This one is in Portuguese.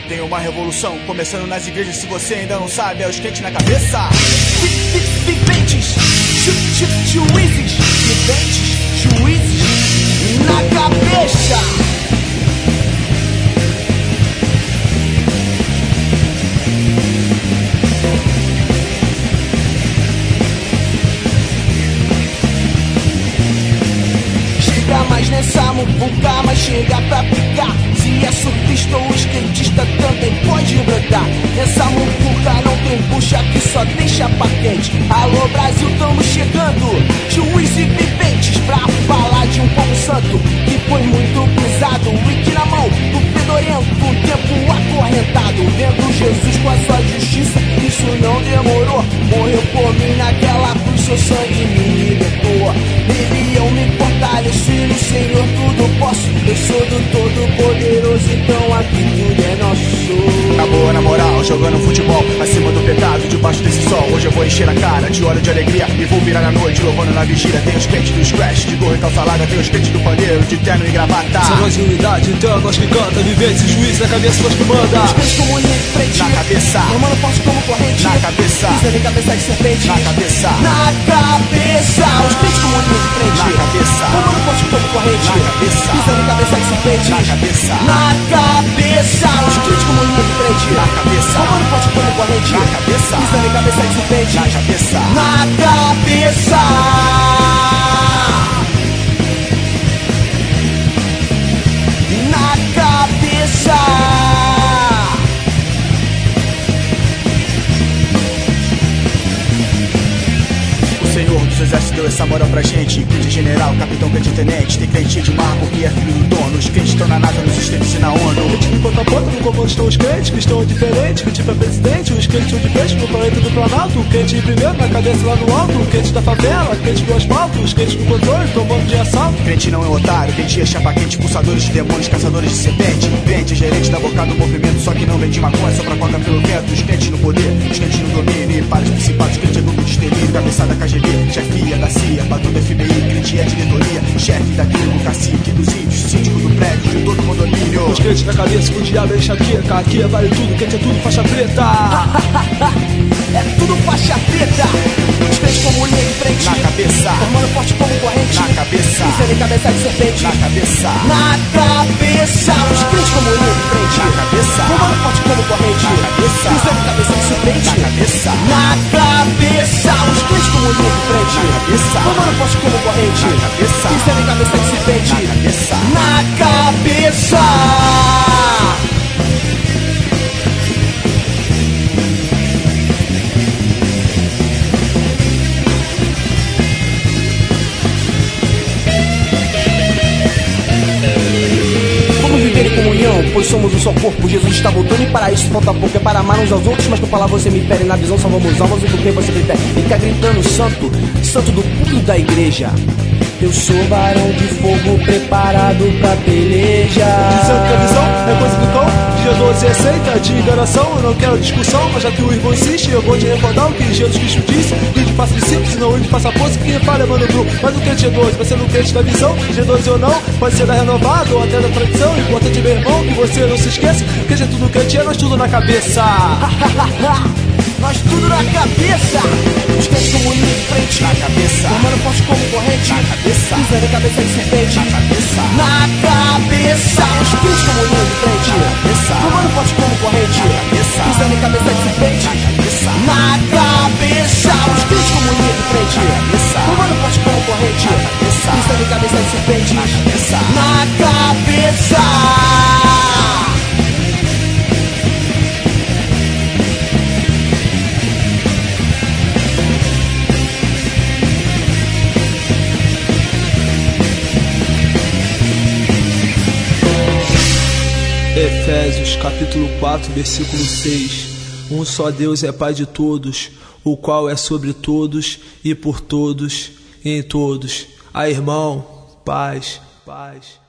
Tem uma revolução começando nas igrejas, se você ainda não sabe, é os crentes na cabeça. Viventes, juízes, viventes, juízes na cabeça. Mas nessa muvuca, mas chega pra picar. Se é surfista ou skatista também pode brotar. Nessa muvuca não tem bucha que só deixa pra quente. Alô Brasil, tamo chegando, juiz e viventes, pra falar de um povo santo que foi muito pisado. Wiki na mão, do fedorento, o tempo acorrentado. Vendo Jesus com a sua justiça, isso não demorou. Morreu por mim naquela cruz, seu sangue me libertou. Nele eu me fortaleci, no Senhor tudo posso. Eu sou do Todo-Poderoso, então aqui tudo é nosso. Na boa, na moral, jogando futebol acima do pecado, debaixo desse sol. Hoje eu vou encher a cara de óleo de alegria e vou virar na noite, louvando na vigília. Tem os crentes do scratch, de gorro e calça larga. Tem os crentes do pandeiro, de terno e gravata. São nós em unidade, então nós que canta. Viventes e juiz na cabeça, nós que manda. Os crentes como linha de frente, na cabeça. Romano forte como corrente, na cabeça. Pisando em cabeça de serpente, na cabeça. Na cabeça. Os crentes como linha de frente, na cabeça. Romano forte como corrente, na cabeça. Pisando em cabeça de serpente, na cabeça. Na cabeça. Os crentes como linha de frente, na cabeça. Romano forte como corrente, na cabeça. Pisando em cabeça de serpente, na cabeça. Na cabeça. Na cabeça. O Senhor dos Exércitos deu essa moral pra gente. Crente general, capitão, crente tenente. Tem crente de marco que é filho do dono. Os crentes estão na NASA, nos estados e na ONU. Crente de ponta a ponta, no comando estão os crentes que estão diferentes. Crente pra presidente, os crentes são de peixe no planeta do Planalto. Crente primeiro, na cabeça lá no alto. Crente da favela, crente do asfalto. Os crentes no controle, tomando de assalto. Crente não é otário, crente é chapa quente. Pulsadores de demônios, caçadores de serpente. Crente, gerente da boca do movimento. Só que não vende maconha, só pra coca pelo vento. Os crentes no poder, os crentes no domínio. E para os principados, crente é grupo de extermínio. Cabeçada KGB, chefia da CIA, batuta FBI. Crente é diretoria, chefe da tribo, cacique dos índios, síndico do prédio, de todo condomínio. Os crentes na cabeça, com o diabo é enxaqueca. Aqui vale tudo, crente é tudo faixa preta. É tudo faixa preta. Os crentes como linha de frente, na cabeça. Formando forte como corrente, na cabeça. Pisando em cabeça de serpente, na cabeça. Na cabeça. Os crentes como linha de frente, na cabeça. Formando forte como corrente, na cabeça. Pisando em cabeça de serpente, na cabeça. Na cabeça. Os crentes como linha de frente, na cabeça. Formando forte como corrente, na cabeça. Pisando em cabeça de serpente, na cabeça. Na cabeça. Viver em comunhão, pois somos um só corpo. Jesus está voltando e para isso falta pouco. É para amar uns aos outros, mas por falar você me fere. Na visão salvamos almas e por quem você prefere. Fica gritando santo, santo do pulo da igreja. Eu sou varão de fogo preparado pra peleja. Dizendo que a visão é coisa do cão. Dia 12 é seita de enganação. Eu não quero discussão, mas já que o irmão insiste, eu vou te recordar o que Jesus Cristo disse. Ide faça discípulos, senão ide faça força. Quem fala é Mano Bru. Mas o crente G12 vai ser no crente da visão. G12 ou não, pode ser da renovada ou até da tradição. O importante, meu irmão, que você não se esqueça. Crente é tudo crente, é nós tudo na cabeça. Nós tudo na cabeça. Os crentes como linha de frente, na cabeça. Formando forte como corrente, na cabeça. Pisando em cabeça de serpente, na cabeça. Na cabeça. Os crentes como linha de frente, na cabeça. Formando forte como corrente, na cabeça. Pisando em cabeça de serpente, na cabeça. Na cabeça. Os crentes como linha de frente, na cabeça. Formando forte como corrente, na cabeça. Pisando em cabeça de serpente, na cabeça. Na cabeça. Efésios capítulo 4, versículo 6. Um só Deus é Pai de todos, o qual é sobre todos e por todos e em todos. Irmão, paz.